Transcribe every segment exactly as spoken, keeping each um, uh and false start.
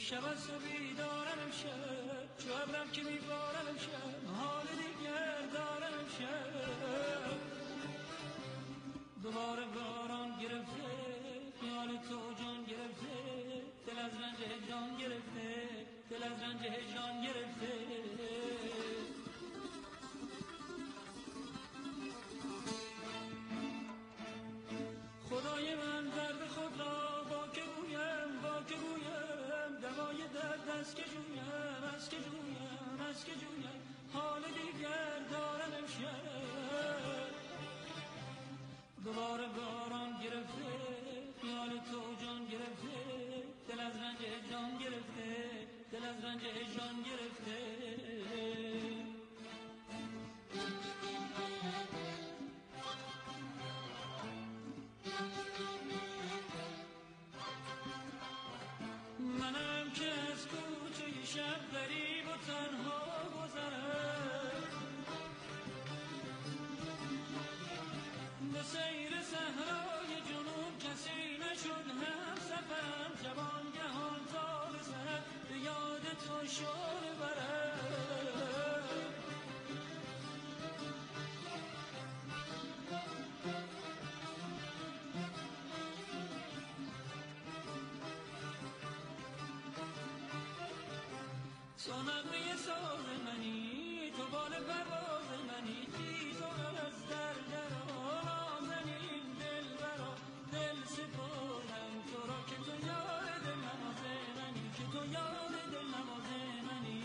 شب از تو بیدارم امشب، چو ابرم که میبارم امشب، حال دیگر دارم امشب. دوباره باران گرفته خیال تو جان گرفته، دل از رنج هجران گرفته، دل از رنج هجران گرفته. خدای من درد خود را با که گویم، با که گویم، دوای درد از که جویم، از که جویم، از که جویم، حال دیگر دارم امشب. دوباره باران گرفته خیال تو جان گرفته، دل از رنج هجران گرفته، دل از رنج هجران گرفته. منم که از کوچه شب غریب و تنها گذرم، به سیر صحرای جنوب کسی نشد هم سفرم، شبانگهان تا به سحر به یاد تو شعله برم. تو نغمه ساز منی، تو بال پرواز منی، خیز و از در درآ نازنین دلبرا، دل سپردم تو را که تو یار دل نواز منی، که تو یار دل نواز منی.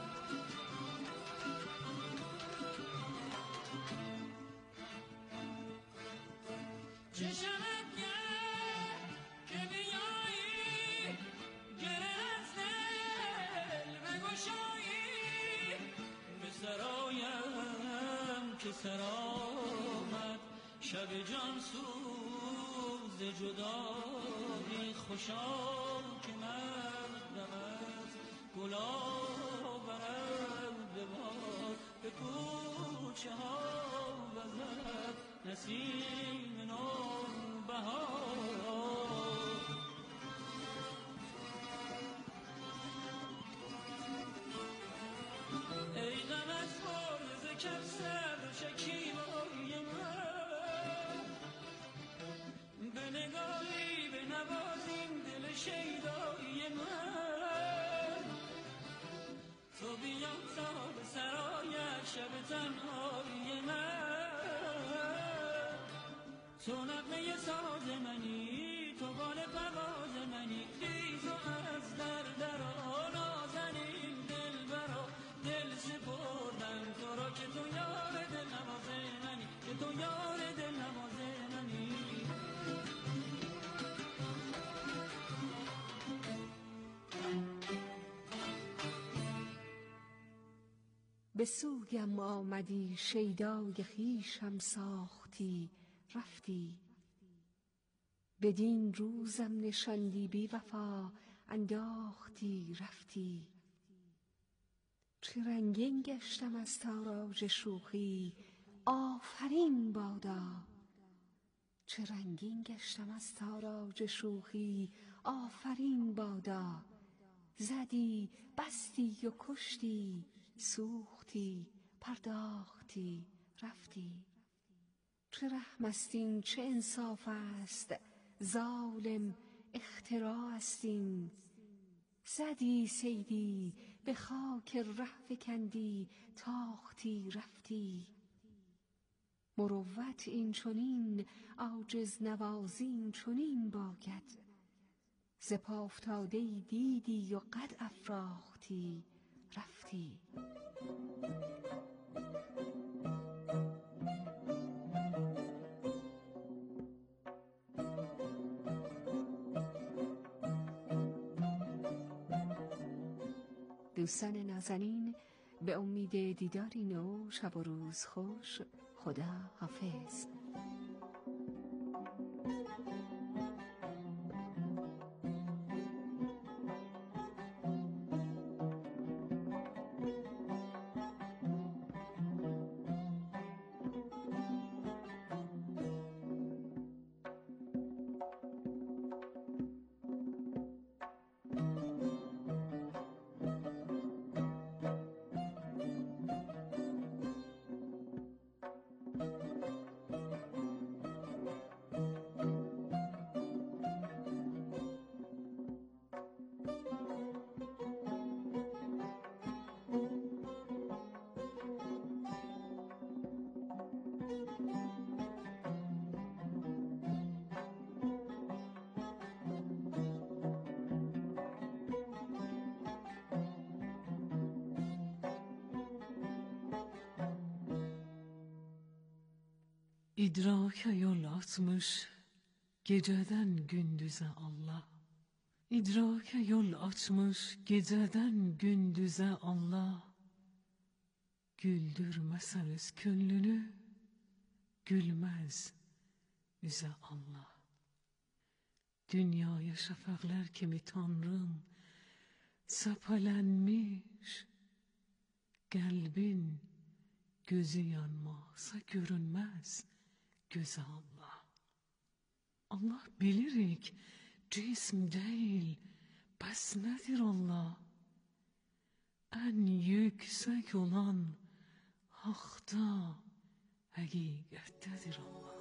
چشمت گرد که بیایی گره از دل بگشایی، به سرایم که سرآمد شب جان سوز جدایی، خوشا که مردم از گلا برد به باد، به کوچه ها وزد نسیم نوبهار. ای غم از بارز کفسر شکیبای من، به نگاهی به نوازیم دل شیدای من. تو بیا تا به سرایت شب تنهایی من، تو نغمه ساز منی، تو بال پرواز منی، خیز و از در درآ نازنین دلبرا، دل سپردم تو را که تو یار دل نواز منی، که تو یار دل نواز منی. به سویم آمدی شیدای خویشم ساختی رفتی، بدین روزم نشاندی بی وفا انداختی رفتی. چه رنگین گشتم از تاراج شوخی آفرین بادا، چه رنگین گشتم از تاراج شوخی آفرین بادا. زدی بستی و کشتی سوختی پرداختی رفتی. چه رحم است این، چه انصاف است، ظالم اختراع است این. زدی صیدی به خاک ره فکندی تاختی رفتی. مروت این چنین عاجز نوازی این چنین باید، ز پا افتاده دیدی و قد افراختی رفتی. دوستان نازنین، به امید دیداری نو، شب و روز خوش. خدا حافظ. İdraka yol atmış geceden gündüze Allah. İdraka yol açmış geceden gündüze Allah. Güldürmeseniz küllünü, gülmez bize Allah. Dünyaya şafaklar kimi Tanrım sapalenmiş, kalbin gözü yanmasa görünmez göze Allah. Allah bilirik cism değil, bas nedir Allah? En yüksek olan hakta, hakikattedir Allah.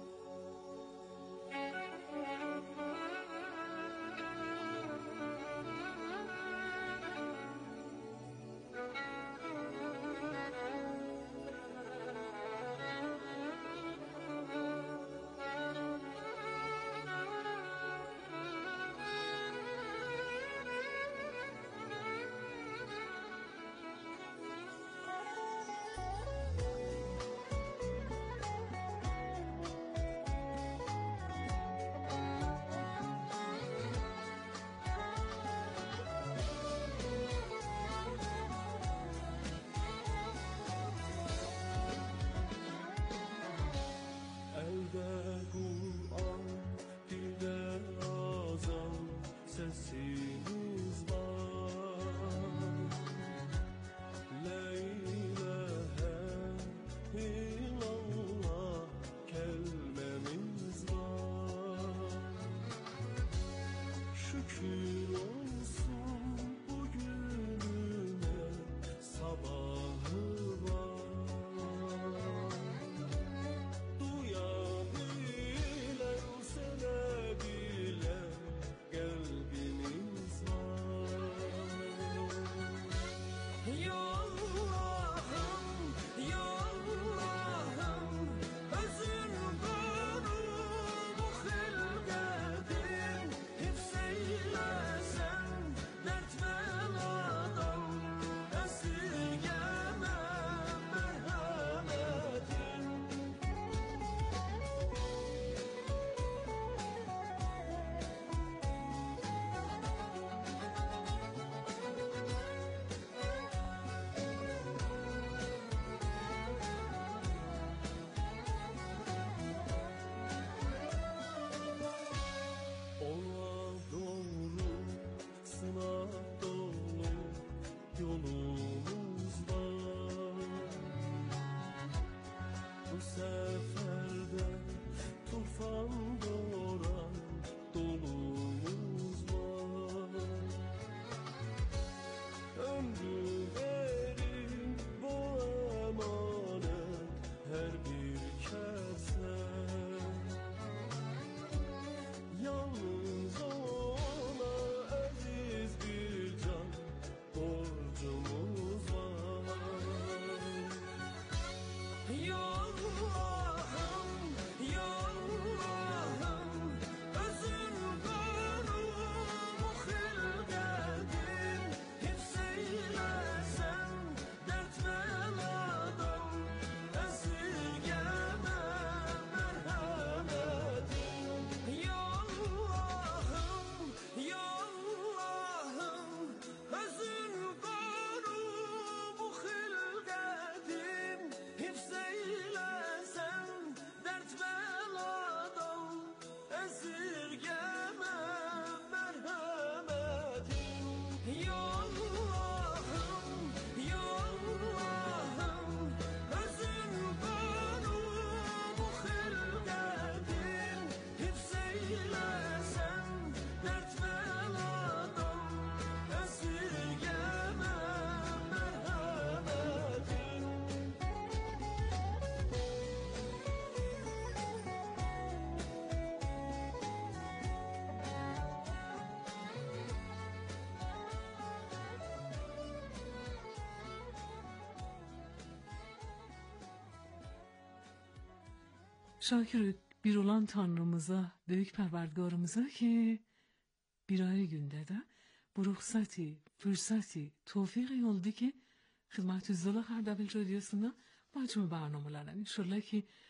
Şakir bir olan Tanrımıza, büyük Perverdigarımıza ki bir ayrı günde de bu ruhsati, fırsati, tevfiki oldu ki hizmet-i zılı Hardabel Radyosu'nda bacım barnamalarına inşallah ki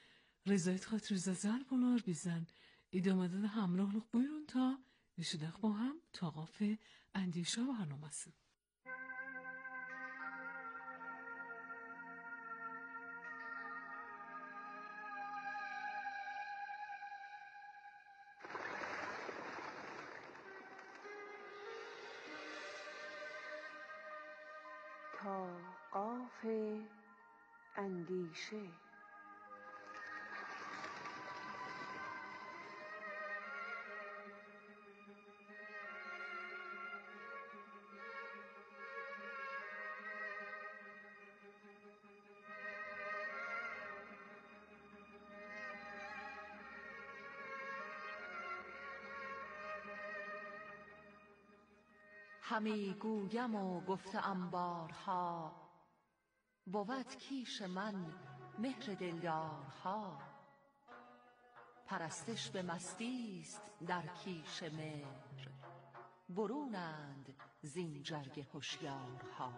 rızayet hatırınızdan bunlar bizden. İdamada da hamrahlık buyurun ta nişidaq با هم تاقاف اندیشه برنامه‌سی. تا قاف اندیشه. همی گویم و گفته ام بارها، بود کیش من مهر دلدارها. پرستش به مستی است در کیش مهر، برونند زین جرگه هوشیارها.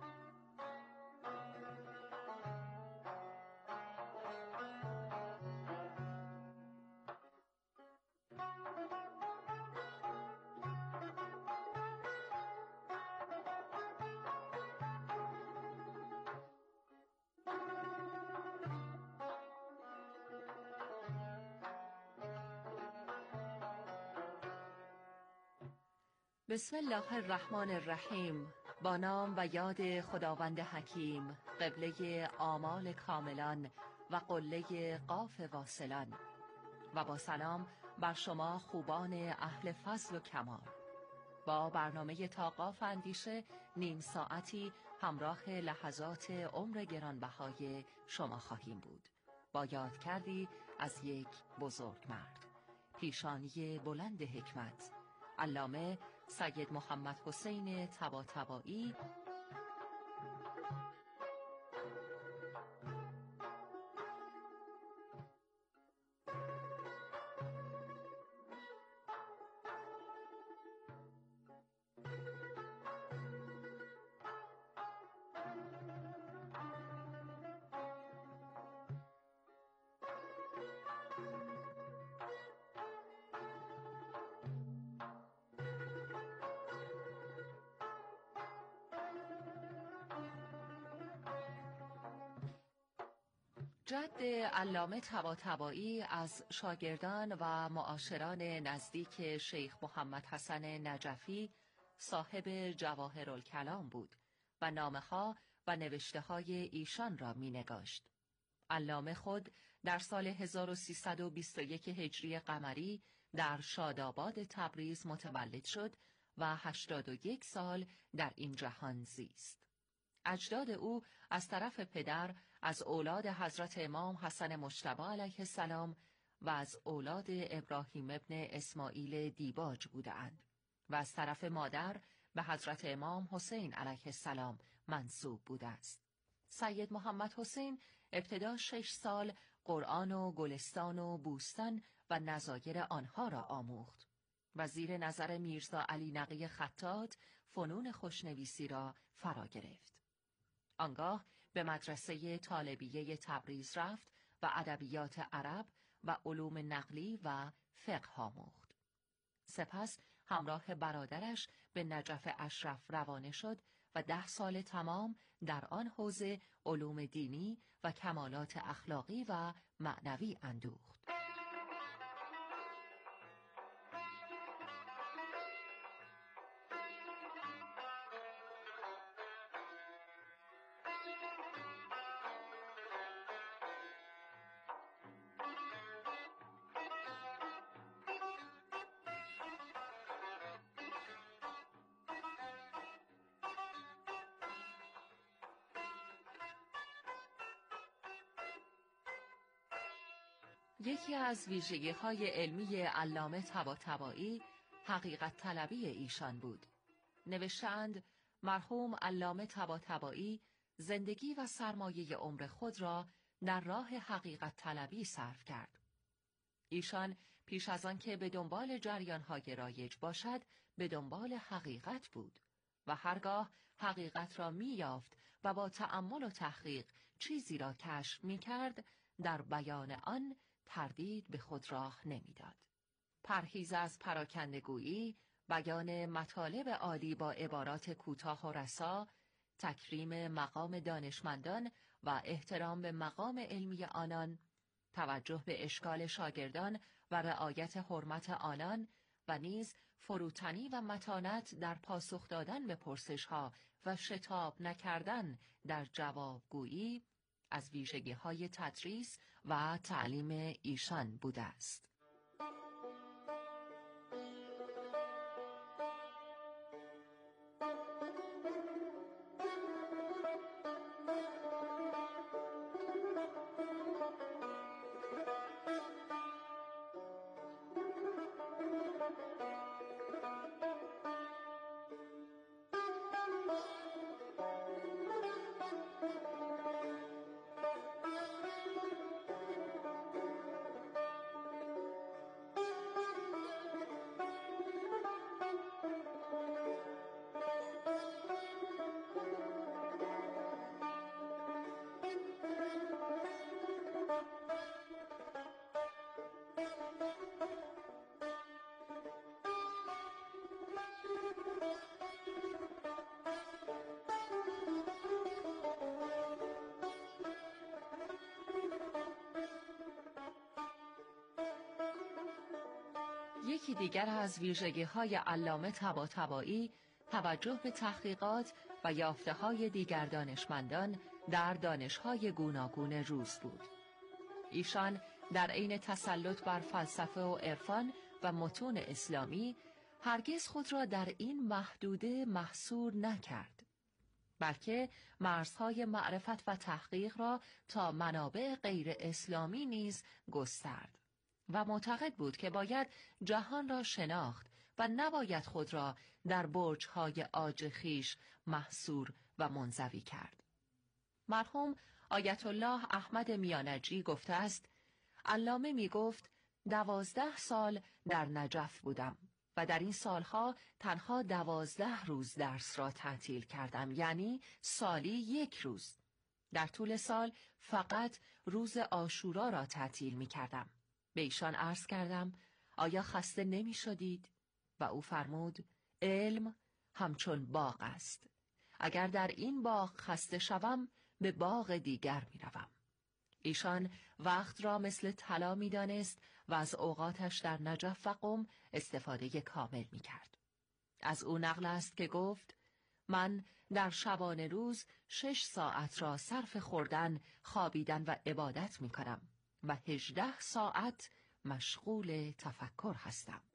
بسم الله الرحمن الرحیم. با نام و یاد خداوند حکیم، قبله آمال کاملان و قله قاف واصلان، و با سلام بر شما خوبان اهل فضل و کمال. با برنامه تا قاف اندیشه نیم ساعتی همراه لحظات عمر گرانبهای شما خواهیم بود، با یاد کردی از یک بزرگ مرد، پیشانی بلند حکمت، علامه سید محمد حسین طباطبایی. جد علامه طباطبایی از شاگردان و معاشران نزدیک شیخ محمد حسن نجفی صاحب جواهرالکلام بود و نامه‌ها و نوشته‌های ایشان را می‌نگاشت. علامه خود در سال هزار و سیصد و بیست و یک هجری قمری در شاداباد تبریز متولد شد و هشتاد و یک سال در این جهان زیست. اجداد او از طرف پدر از اولاد حضرت امام حسن مجتبی علیه السلام و از اولاد ابراهیم ابن اسماعیل دیباج بودند و از طرف مادر به حضرت امام حسین علیه السلام منسوب بوده است. سید محمد حسین ابتدا شش سال قرآن و گلستان و بوستان و نظایر آنها را آموخت و زیر نظر میرزا علی نقی خطاط فنون خوشنویسی را فرا گرفت. آنگاه به مدرسه طالبیه تبریز رفت و ادبیات عرب و علوم نقلی و فقه آموخت. سپس همراه برادرش به نجف اشرف روانه شد و ده سال تمام در آن حوزه علوم دینی و کمالات اخلاقی و معنوی اندوخت. یکی از ویژگی‌های علمی علامه طباطبایی حقیقت طلبی ایشان بود. نوشتند مرحوم علامه طباطبایی زندگی و سرمایه عمر خود را در راه حقیقت طلبی صرف کرد. ایشان پیش از آن که به دنبال جریان‌های رایج باشد، به دنبال حقیقت بود و هرگاه حقیقت را می‌یافت و با تأمل و تحقیق چیزی را کشف می‌کرد، در بیان آن تردید به خود راه نمیداد. پرهیز از پراکندگویی، بیان مطالب عالی با عبارات کوتاه و رسا، تکریم مقام دانشمندان و احترام به مقام علمی آنان، توجه به اشکال شاگردان و رعایت حرمت آنان و نیز فروتنی و متانت در پاسخ دادن به پرسش‌ها و شتاب نکردن در جوابگویی از ویژگی‌های تدریس و تعلیم ایشان بوده است. یکی دیگر از ویژگی‌های علامه طباطبایی توجه به تحقیقات و یافته‌های دیگر دانشمندان در دانش‌های گوناگون روز بود. ایشان در عین تسلط بر فلسفه و عرفان و متون اسلامی هرگز خود را در این محدوده محصور نکرد، بلکه مرزهای معرفت و تحقیق را تا منابع غیر اسلامی نیز گسترد و معتقد بود که باید جهان را شناخت و نباید خود را در برج‌های عاج خویش محصور و منزوی کرد. مرحوم آیت الله احمد میانجی گفته است: علامه می گفت دوازده سال در نجف بودم و در این سالها تنها دوازده روز درس را تعطیل کردم، یعنی سالی یک روز. در طول سال فقط روز عاشورا را تعطیل می کردم. به ایشان عرض کردم آیا خسته نمی شدید؟ و او فرمود علم همچون باغ است. اگر در این باغ خسته شوم به باغ دیگر می روم. ایشان وقت را مثل طلا می دانست و از اوقاتش در نجف و قم استفاده کامل می کرد. از او نقل است که گفت من در شبانه روز شش ساعت را صرف خوردن، خوابیدن و عبادت می کنم و هجده ساعت مشغول تفکر هستم.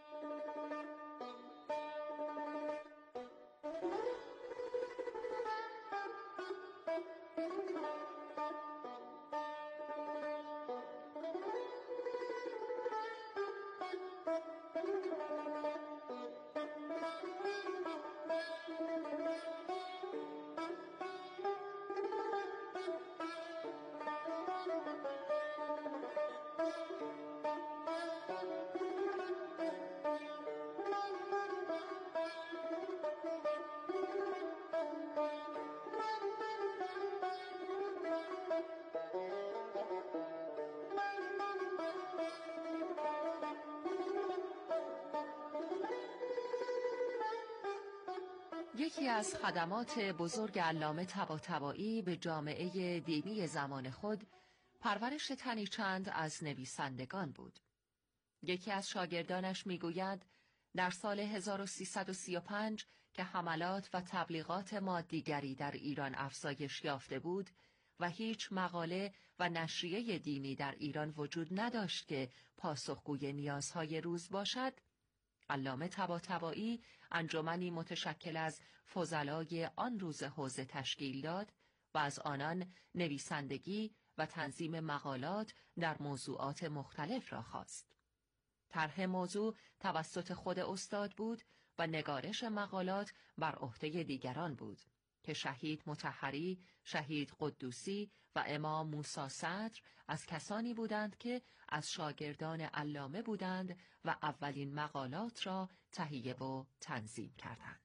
یکی از خدمات بزرگ علامه طباطبایی به جامعه دینی زمان خود پرورش تنی چند از نویسندگان بود. یکی از شاگردانش میگوید در سال هزار و سیصد و سی و پنج که حملات و تبلیغات مادیگری در ایران افزایش یافته بود و هیچ مقاله و نشریه دینی در ایران وجود نداشت که پاسخگوی نیازهای روز باشد، علامه طباطبایی انجمنی متشکل از فضلای آن روز حوزه تشکیل داد و از آنان نویسندگی و تنظیم مقالات در موضوعات مختلف را خواست. طرح موضوع توسط خود استاد بود و نگارش مقالات بر عهده دیگران بود که شهید مطهری، شهید قدوسی و امام موسی صدر از کسانی بودند که از شاگردان علامه بودند و اولین مقالات را تهیه و تنظیم کردند.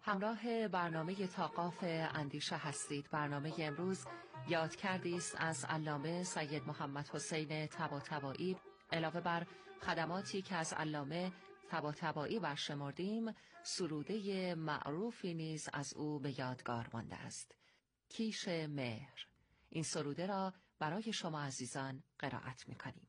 همراه برنامه تاقاف اندیشه هستید. برنامه امروز یاد کردی است از علامه سید محمد حسین طباطبایی. علاوه بر خدماتی که از علامه طباطبایی برشمردیم، سروده معروفی نیز از او به یادگار مانده است. کیش مهر. این سروده را برای شما عزیزان قرائت می‌کنیم.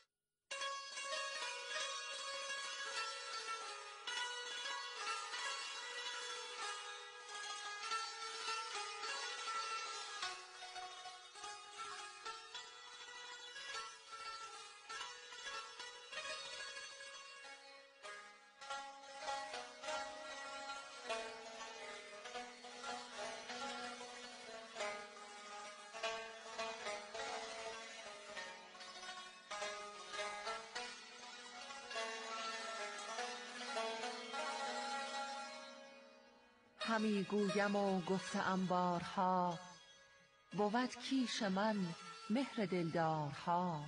همی گویم و گفتم بارها، بود کیش من مهر دلدارها.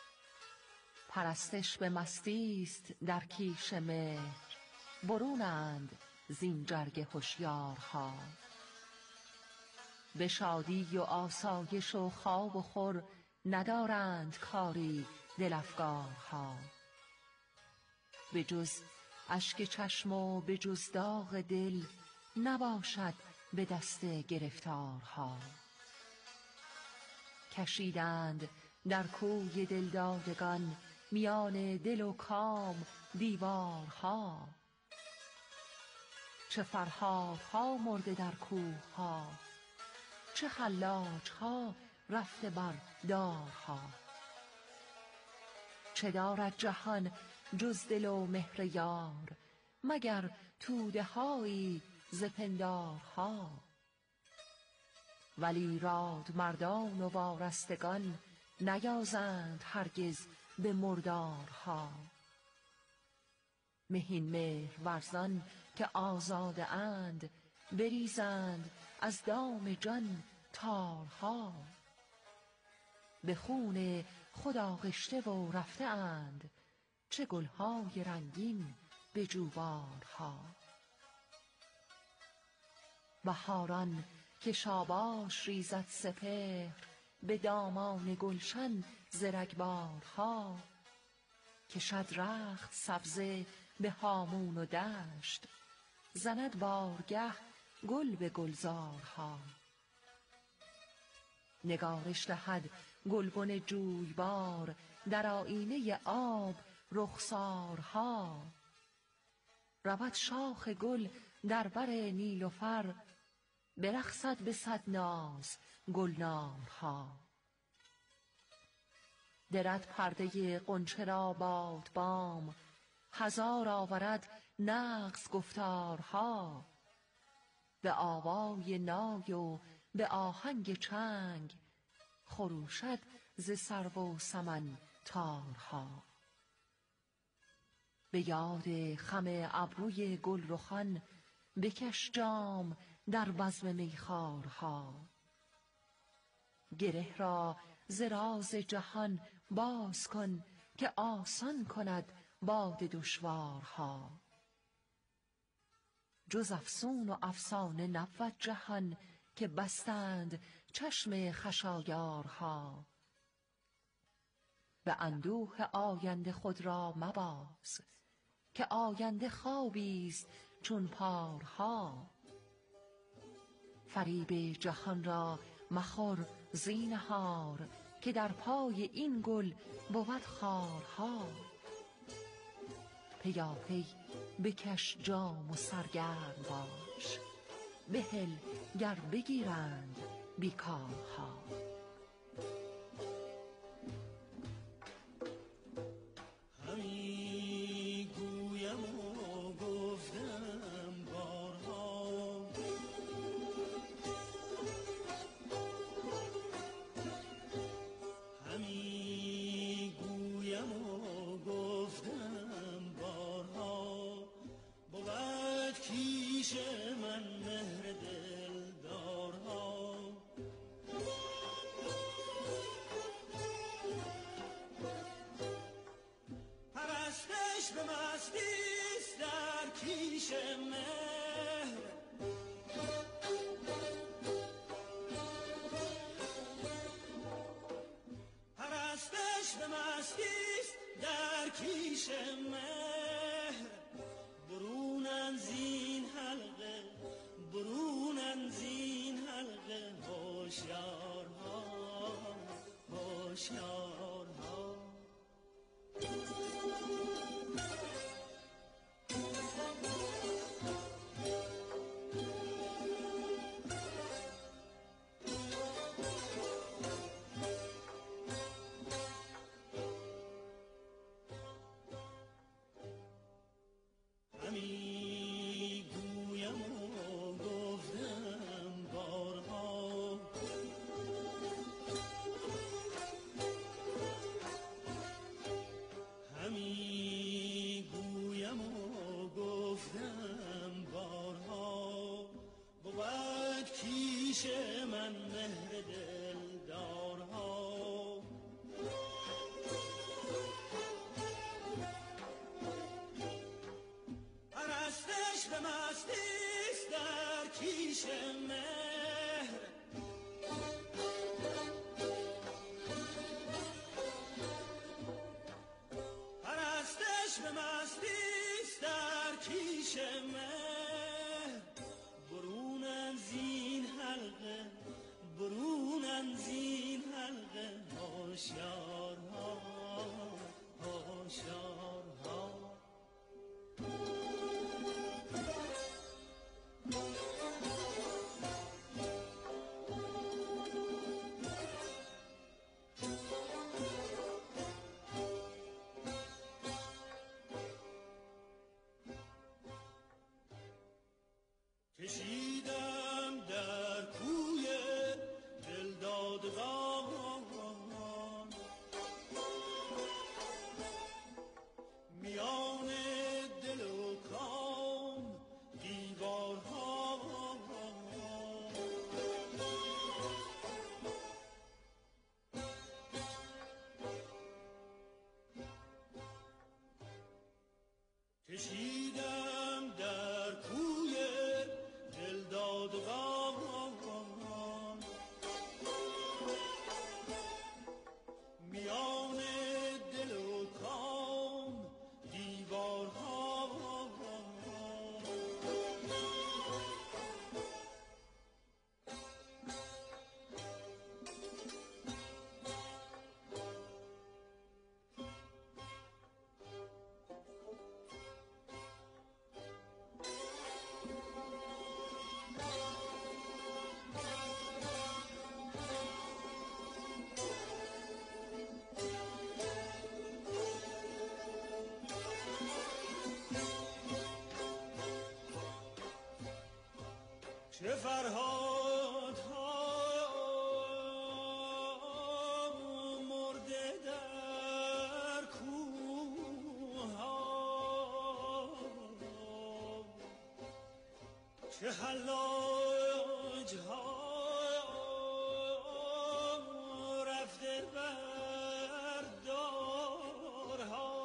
پرستش به مستی است در کیش مهر، برونند زین جرگه هوشیارها. به شادی و آسایش و خواب و خور، ندارند کاری دل افگارها. به جز اشک چشم و به جز داغ دل، نباشد به دست گرفتارها. کشیدند در کوی دلدادگان، میان دل و کام دیوارها. چه فرهادها مرده در کوهها، چه حلاجها رفته بر دارها. چه دارد جهان جز دل و مهر یار، مگر توده هایی ز پندارها. ولی راد مردان و وارستگان، نیازند هرگز به مردارها. مهین مهر ورزان که آزاده اند، بریزند از دام جان تارها. به خون خود آغشته و رفته اند، چه گلهای رنگین به جوبارها. بهاران که شاباش ریزد سپهر، به دامان گلشن ز رگبارها. کشد رخت سبزه به هامون و دشت، زند بارگه گل به گلزارها. نگارش دهد گلبن جویبار، در آیینه آب رخسارها. رود شاخ گل در بر نیلوفر، برقصد به صد ناز گلنارها. درد پرده غنچه را بادبام، هزار آورد نغز گفتارها. به آوای نای و به آهنگ چنگ، خروشد ز سرو و سمن تارها. به یاد خم ابروی گلرخان، بکش جام در بزم میخوارها. گره را ز راز جهان باز کن، که آسان کند باد دشوارها. جز افسون و افسانه نبود جهان، که بستند چشم خشایارها. به اندوه آینده خود را مباز، که آینده خوابی است چون پارها. فریب جهان را مخور زینهار، که در پای این گل بود خارها. پیاپی بکش جام و سرگرم باش، بهل گر بگیرند بیکارها. همی گویم و گفتم بارها، همی گویم و گفتم بارها. بود کیش من مهر دلدارها. پرستش به مستی است در کیش مهر، کیش مهر برونن زین حلقه برونن زین حلقه هوشیارها هوشیارها من مهر دلدارها پرستش به مستیست در کیش مهر پرستش به مستیست در کیش مهر برونن زین حلقه برونن زین حلقه هوشیارها هوشیارها کشیدم در کوی دلدادگان میان دل و کام دیوارها کشیدم در کوی دلدادگان میان دل و کام دیوارها چه فرهاد ها مرده در کوه ها چه حلاج ها رفته بر دارها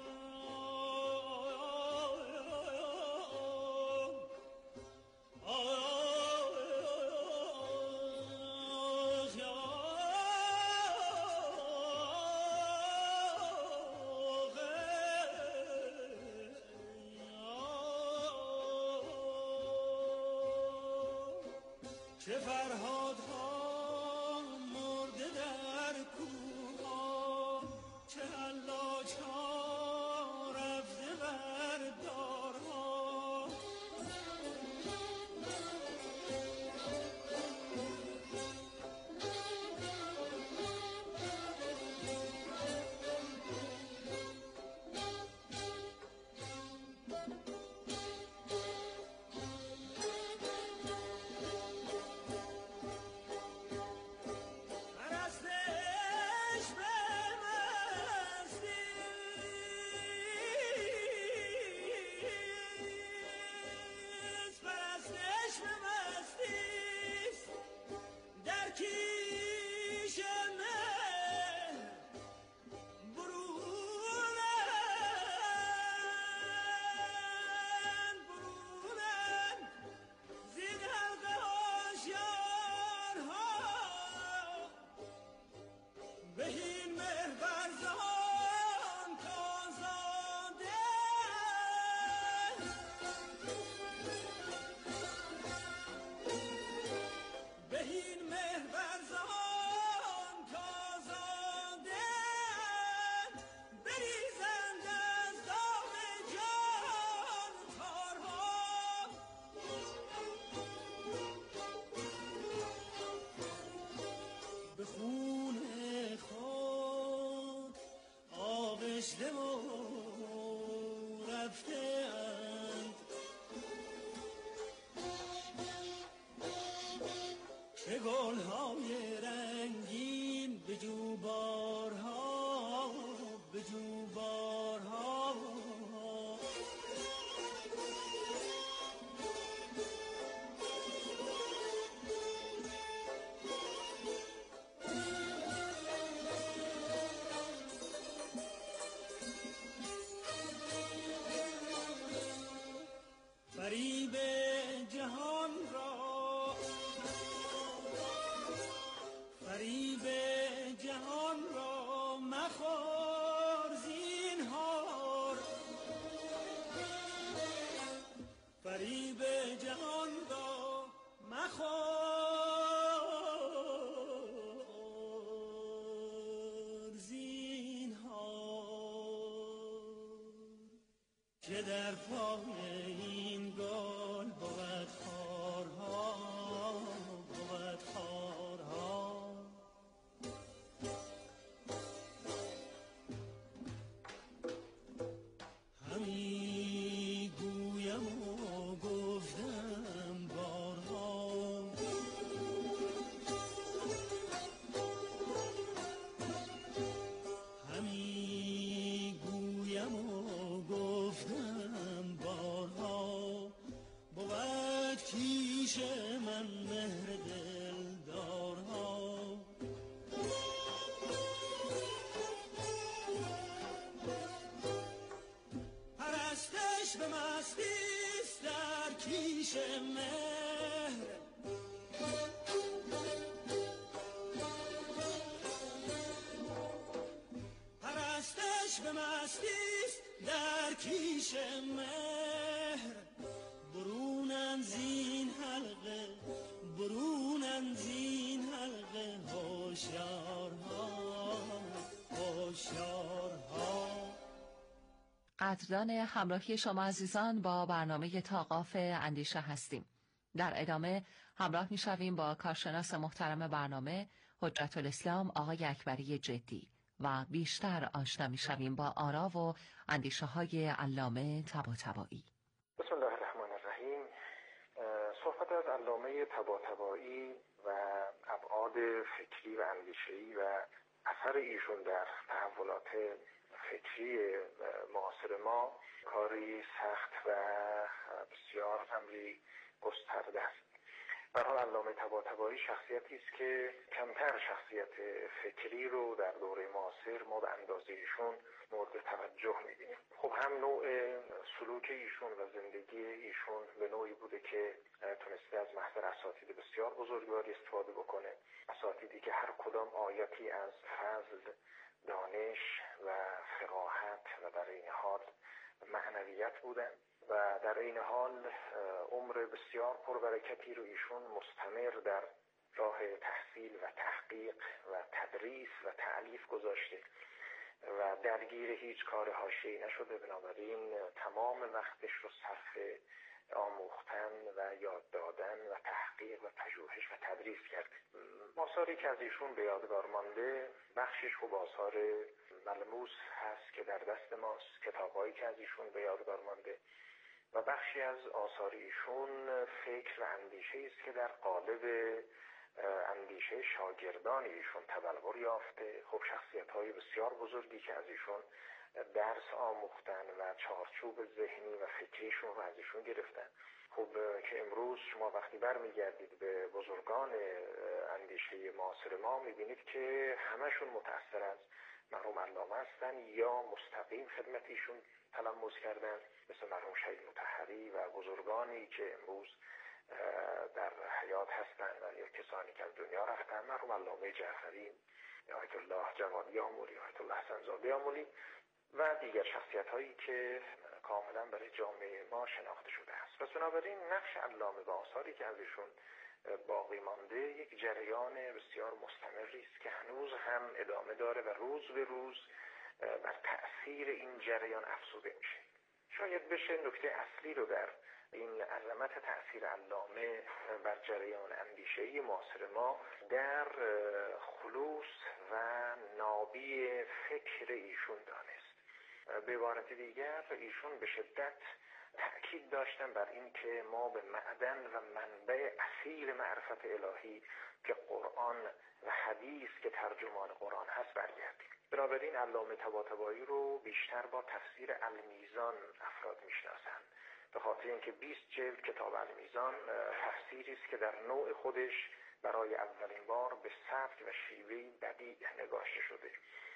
چه فرهادها مرده در کوها چه حلاج ها رفته بر دارها رفتند، چه گل‌های رنگین به جو بارها، به جو بارها. فریب جهان را، فریب جهان را مخور زینهار، فریب جهان را مخور زینهار، که در پای این گل بود خارها، بود خارها. همی گویم و گفتم بارها، همی گویم و گفتم بارها، بود کیش من مهر دلدارها. پرستش به مستیست در کیش مهر، پرستش به مستیست در کیش مهر. برونن زین حلقه، برونن زین حلقه هوشیارها، هوشیارها. قدردان همراهی شما عزیزان با برنامه تاقاف اندیشه هستیم. در ادامه همراه می‌شویم با کارشناس محترم برنامه حجت الاسلام آقای اکبری جدی و بیشتر آشنا می‌شویم با آرا و اندیشه‌های علامه طباطبایی. بسم الله الرحمن الرحیم. صحبت از علامه طباطبایی و ابعاد فکری و اندیشه‌ای و اثر ایشون در تحولات فکری معاصر ما کاری سخت و بسیار امری گسترده است. به هر حال علامه طباطبایی شخصیتی است که کمتر شخصیت فکری رو در دوره معاصر ما به اندازه ایشون مورد توجه می‌بینیم. خب هم نوع سلوک ایشون و زندگی ایشون به نوعی بوده که تونسته از محضر اساتید بسیار بزرگواری استفاده بکنه، اساتیدی که هر کدام آیتی از فضل، دانش و فقاهت و در این حال معنویت بودن و در این حال عمر بسیار پربرکتی رو ایشون مستمر در راه تحصیل و تحقیق و تدریس و تعلیف گذاشته و درگیر هیچ کار حاشیه‌ای نشده. بنابراین تمام وقتش رو صرف آموختن و یاد دادن و تحقیق و پژوهش و تدریس کرد. آثاری که از ایشون به یادگار مانده بخشش خب آثار ملموس هست که در دست ماست، کتاب‌هایی که از ایشون به یادگار مانده، و بخشی از آثار ایشون فکر و اندیشه است که در قالب اندیشه شاگردان ایشون تبلور یافته. خب شخصیت‌های بسیار بزرگی که از ایشون درس آموختن و چارچوب ذهنی و فکریشون رو از ایشون گرفتن. خب که امروز شما وقتی برمیگردید به بزرگان اندیشه معاصر ما میبینید که همشون متأثر از مرحوم علامه هستن یا مستقیم خدمتیشون تلمس کردن، مثل مرحوم شهید مطهری و بزرگانی که امروز در حیات هستن و یا کسانی که از دنیا رفتن، مرحوم علامه جعفری، آیت الله جوادی آمولی، آیت الله حسن‌زاده آمولی و دیگر شخصیت هایی که کاملا برای جامعه ما شناخته شده است. پس بنابراین نقش علامه و آثاری که از ایشون باقی مانده یک جریان بسیار مستمری است که هنوز هم ادامه داره و روز به روز بر تأثیر این جریان افزوده میشه. شاید بشه نکته اصلی رو در این عظمت تأثیر علامه بر جریان اندیشه‌ای معاصر ما در خلوص و نابی فکر ایشون دانست. به عبارت دیگر ایشون به شدت تأکید داشتن بر این که ما به معدن و منبع اصیل معرفت الهی که قرآن و حدیث که ترجمان قرآن هست برگردیم. بنابراین علامه طباطبایی رو بیشتر با تفسیر المیزان افراد میشناسند، به خاطر اینکه بیست جلد کتاب المیزان تفسیری است که در نوع خودش برای اولین بار به سبک و شیوهی بدیع نگاشته شده.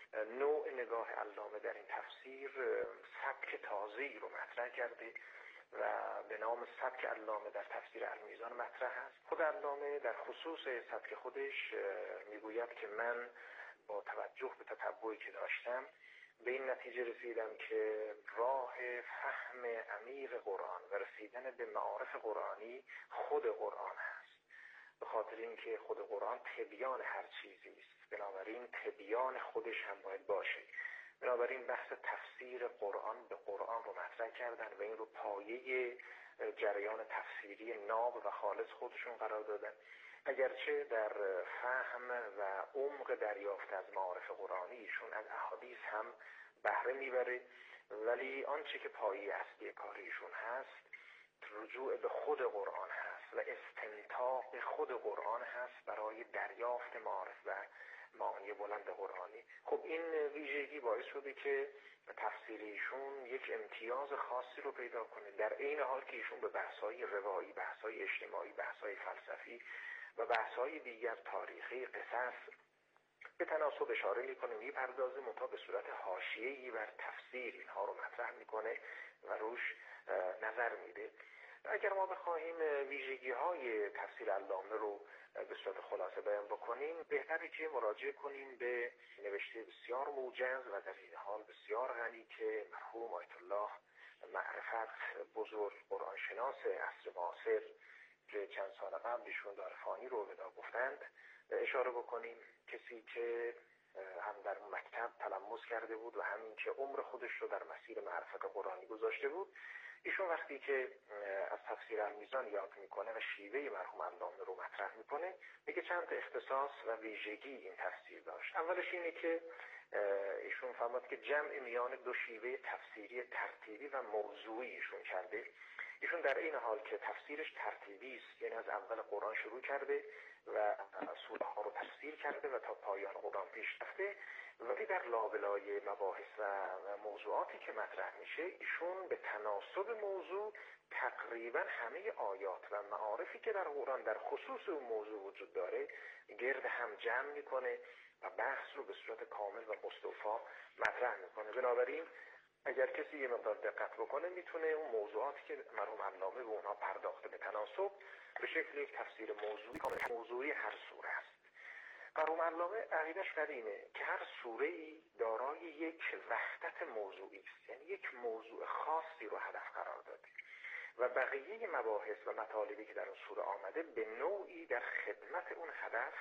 نوع نگاه علامه در این تفسیر سبک تازه‌ای رو مطرح کرده و به نام سبک علامه در تفسیر المیزان مطرح است. خود علامه در خصوص سبک خودش میگوید که من با توجه به تتبعی که داشتم به این نتیجه رسیدم که راه فهم عمیق قرآن و رسیدن به معارف قرآنی خود قرآن هست، به خاطر اینکه خود قرآن تبیان هر چیزی است، بنابراین تبیان خودش هم باید باشه. بنابراین بحث تفسیر قرآن به قرآن رو مطرح کردن و این رو پایه جریان تفسیری ناب و خالص خودشون قرار دادن. اگرچه در فهم و عمق دریافت از معارف قرآنی ایشون از احادیث هم بهره میبره، ولی آنچه که پایه اصلی کاریشون هست رجوع به خود قرآن هست و استنطاق خود قرآن هست برای دریافت معارف و معانی بلند قرآنی. خب این ویژگی باعث شده که تفسیر ایشون یک امتیاز خاصی رو پیدا کنه، در عین حال که ایشون به بحث‌های روایی، بحث‌های اجتماعی، بحث‌های فلسفی و بحث‌های دیگر تاریخی، قصص به تناسب اشاره میکنه، میپردازه، منتها به صورت حاشیه‌ای بر تفسیر اینها رو مطرح میکنه و روش نظر میده. اگر ما بخواهیم ویژگی‌های تفسیر علامه رو به صورت خلاصه بیان بکنیم، بهتره که مراجعه کنیم به نوشته بسیار موجز و در این حال بسیار غنی که مرحوم آیت الله معرفت، بزرگ قرآنشناس عصر معاصر که چند سال قبل ایشون دار فانی رو ودا گفتند اشاره بکنیم. کسی که هم در مکتب تلمس کرده بود و همین که عمر خودش رو در مسیر معرفت قرآنی گذاشته بود. ایشون وقتی که از تفسیر المیزان یاد میکنه و شیوه مرحوم علامه رو مطرح میکنه، میگه چند تا اختصاص و ویژگی این تفسیر داشت. اولش اینه که ایشون فهمد که جمع میان دو شیوه تفسیری ترتیبی و موضوعی ایشون کرده. ایشون در این حال که تفسیرش ترتیبی است، یعنی از اول قرآن شروع کرده و سوره ها رو تفسیر کرده و تا پایان قرآن پیش رفته، ولی در لابلای مباحث و موضوعاتی که مطرح میشه ایشون به تناسب موضوع تقریبا همه آیات و معارفی که در قرآن در خصوص اون موضوع وجود داره گرد هم جمع میکنه و بحث رو به صورت کامل و مستوفا مطرح میکنه. بنابراین اگر کسی یه مقدار دقت بکنه میتونه اون موضوعاتی که مرحوم علامه به اونها پرداخته به تناسب به شکل یک تفسیر موضوعی کامل موضوعی هر سوره است. مرحوم علامه عقیده‌اش بر اینه که هر سوره‌ای دارای یک وحدت موضوعی است، یعنی یک موضوع خاصی رو هدف قرار داده و بقیه مباحث و مطالبی که در اون سوره آمده به نوعی در خدمت اون هدف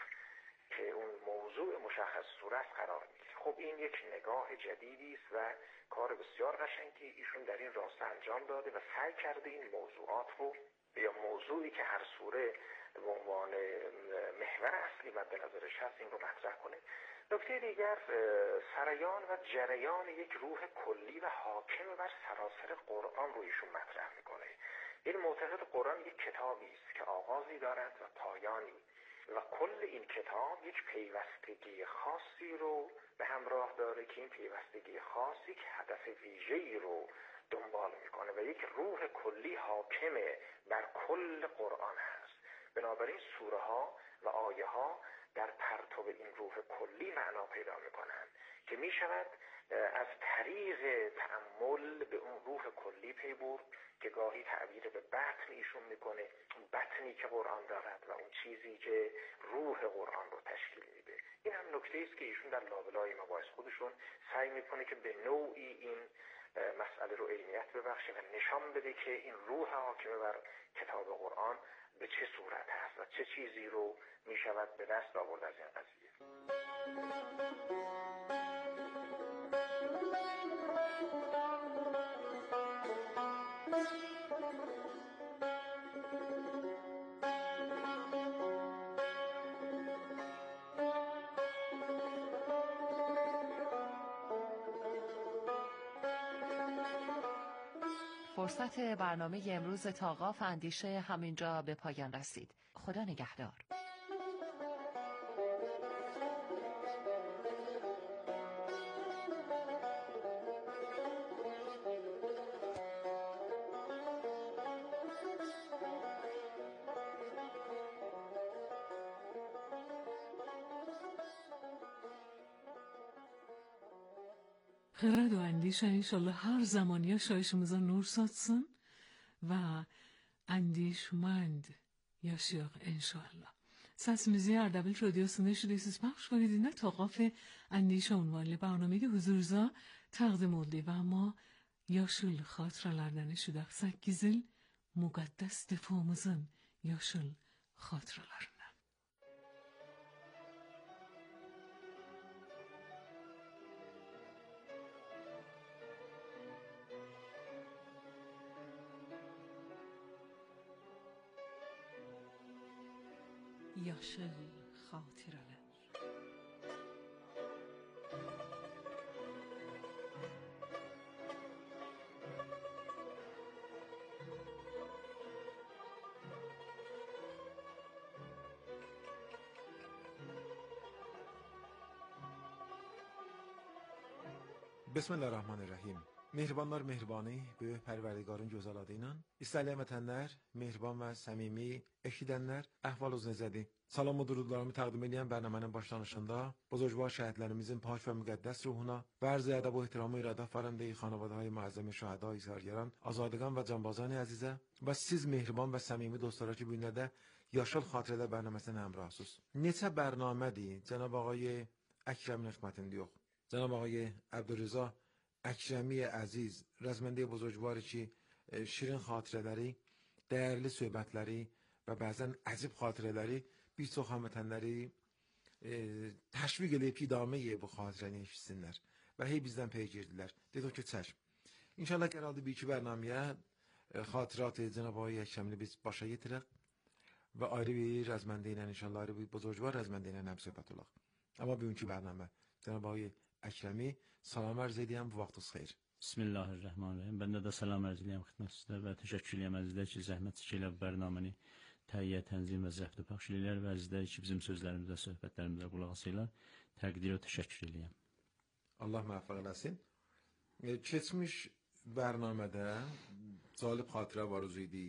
که اون موضوع مشخص سوره است قرار میگیره. خب این یک نگاه جدیدی است و کار بسیار قشنگی ایشون در این راسته انجام داده و سعی کرده این موضوعات رو یا موضوعی که هر سوره به عنوان محور اصلی مد نظرش هست این رو مطرح کنه. نکته دیگر سریان و جریان یک روح کلی و حاکم بر سراسر قرآن رو ایشون مطرح میکنه. این معتقد قرآن یک کتابی است که آغازی دارد و پایانی و کل این کتاب یک پیوستگی خاصی رو به همراه داره که این پیوستگی خاصی که هدف ویژه‌ای رو دنبال میکنه و یک روح کلی حاکم بر کل قرآن هست. بنابراین سوره ها و آیه ها در پرتو این روح کلی معنا پیدا میکنند که میشود از طریق تأمل به اون روح کلی پی برد که گاهی تعبیر به بطن ایشون میکنه، بطنی که قرآن دارد و اون چیزی که روح قرآن رو تشکیل میده. این هم نکته است که ایشون در لابلای مباحث خودشون سعی میکنه که به نوعی این مسئله رو عینیت ببخشه و نشان بده که این روح حاکم بر کتاب قرآن به چه صورت هست و چه چیزی رو میشود به دست آورد از این قضیه. فرصت برنامه امروز تاقاف اندیشه همینجا به پایان رسید. خدا نگهدار. خرد و اندیشه انشالله her zaman yaşayışımıza nur satsın ve اندیشمند yaşayaq inşallah. Səsimizi Ərdəbil Radiosunda eşidirsiniz. Bəxş veridində Taqaf اندیشه ünvanlı برنامه huzurunuza təqdim oldu və amma yaşıl xatirələrdən eşidək səkkiz il müqəddəs defamızın yaşıl xatirələrini. Yaşıl xatirələr. بسم الله الرحمن الرحیم. Mehribanlar mehribanı, böyük pərverdigarın gözəl adı ilə istəyilən vətənlər, mehriban və səmimi eşidənlər, əhvalınız necədir? Salam və durudlarımı təqdim edən bərnamənin başlanışında buzurgvar şəhidlərimizin pak və müqəddəs ruhuna və arz ədəb və ehtiramı iradə fərəndə xanavadahay məəzzəmi şəhədai sərgəran, azadqan və canbazani əzizə və siz mehriban və səmimi dostlara ki, bu günlərdə Yaşıl Xatirələr bərnaməsinə həmrahsınız. Neçə bərnamədir Cənab Ağay Əkrəmin xidmətində yox. Cənab Ağay Əbdülrəza Əkrəmi əziz, rəzməndə buzurgvarı ki, şirin xatirələri, dəyərli söhbətləri və bəzən əcib xatirələri bir çox həmvətənləri e, təşviq edib ki, idamə yeyib bu xatirəni eşitsinlər və hey bizdən pey girdilər. Dedik ki, çək. İnşallah gələldi bir iki bərnaməyə e, xatirat Cənab Ağay Əkrəmini biz başa yetirək və ayrı bir rəzməndə ilə inşallah ayrı bir buzurgvar rəzməndə ilə nəb söhbət olaq. Amma bugünkü bərnamə Cənab Ağay Əkrəmi salam ərz edirəm, bu vaxtınız xeyir. Bismillahirrahmanirrahim. Bəndə də salam ərz edirəm xidmət sizdə və təşəkkür edirəm əzizlər ki, zəhmət çəkirlər bu bərnaməni təhiyyə, tənzim və zəfdə pəxş edirlər və əzizlər ki, bizim sözlərimizə, söhbətlərimizə qulaq asırlar. Təqdir və təşəkkür edirəm. Allah müvəffəq eləsin. E, keçmiş bərnamədə calib xatirə var idi.